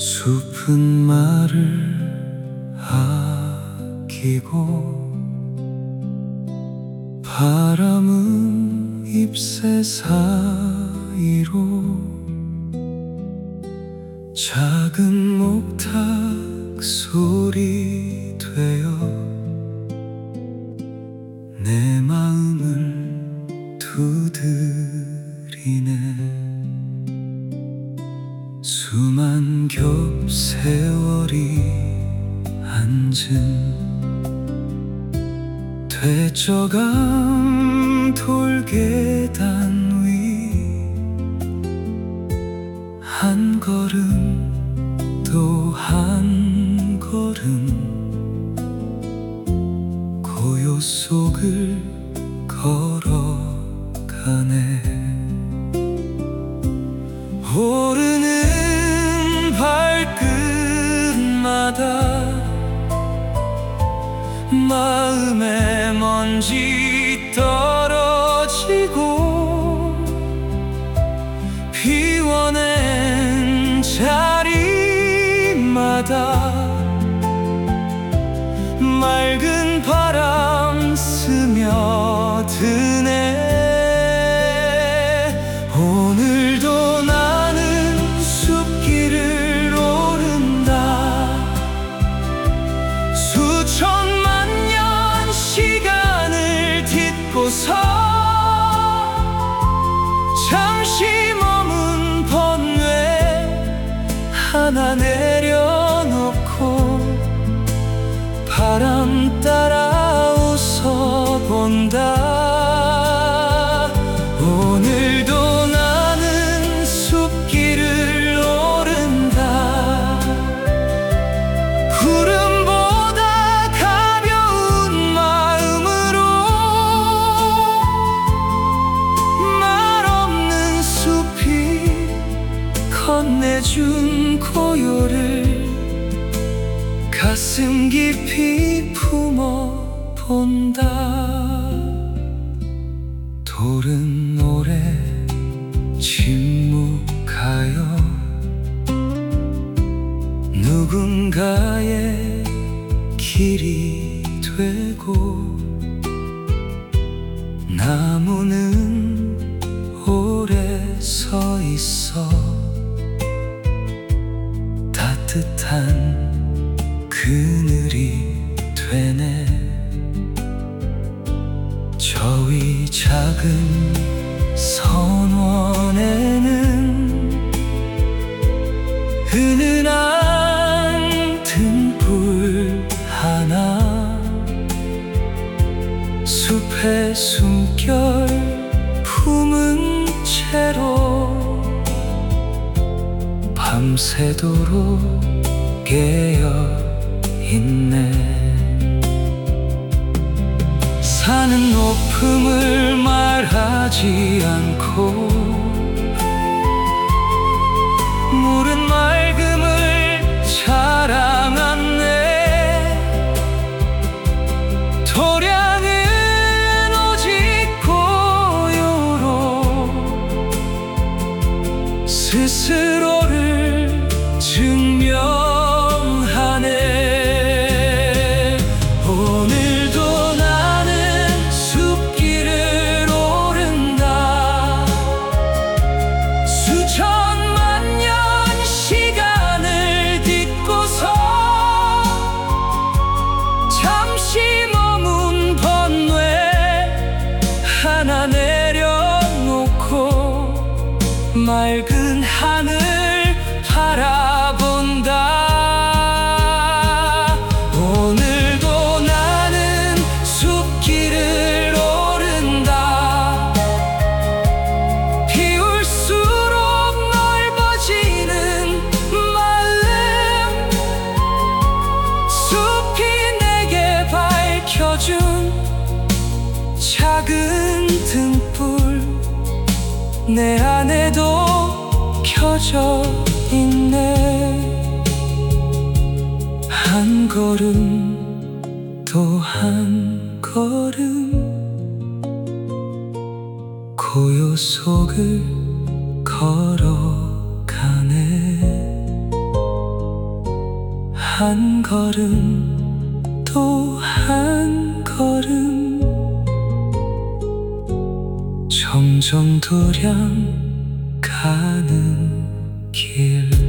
숲은 말을 아끼고 바람은 잎새 사이로 작은 목탁 소리 되어 내 마음을 두드리네. 수만 겹 세월이 앉은 되져간 돌계단 위 한 걸음 또 한 걸음 고요 속을 걸어가네. 오르는 발끝마다 마음에 먼지 떨어지고 비워낸 자리마다 맑은 바람 스며드네. 오늘도 나는 숲길을 오른다. 수천만 년 시간을 딛고서 잠시 머문 번뇌 하나 내려놓고 바람 따라 웃어본다. 오늘도 나는 숲길을 오른다. 구름보다 가벼운 마음으로 말 없는 숲이 건네준 고요를 가슴 깊이 품어본다. 돌은 오래 침묵하여 누군가의 길이 되고 나무는 오래 서 있어 따뜻한 그늘이 되네. 저 위 작은 선원에는 은은한 등불 하나 숲의 숨결 품은 채로 밤새도록 깨어있네. 산은 높음을 말하지 않고 물은 맑음을 자랑하네. 도량은 오직 고요로 스스로를 증명하네. 오늘도 나는 숲길을 오른다. 수천만 년 시간을 딛고서 잠시 머문 번뇌 하나 내려놓고 맑은 하늘 바라본다. 오늘도 나는 숲길을 오른다. 비울수록 넓어지는 마음 숲이 내게 밝혀준 작은 등불 내 안에도 켜져 있네. 한 걸음 또 한 걸음 고요 속을 걸어가네. 한 걸음 또 한 걸음 점점 도량 가는 길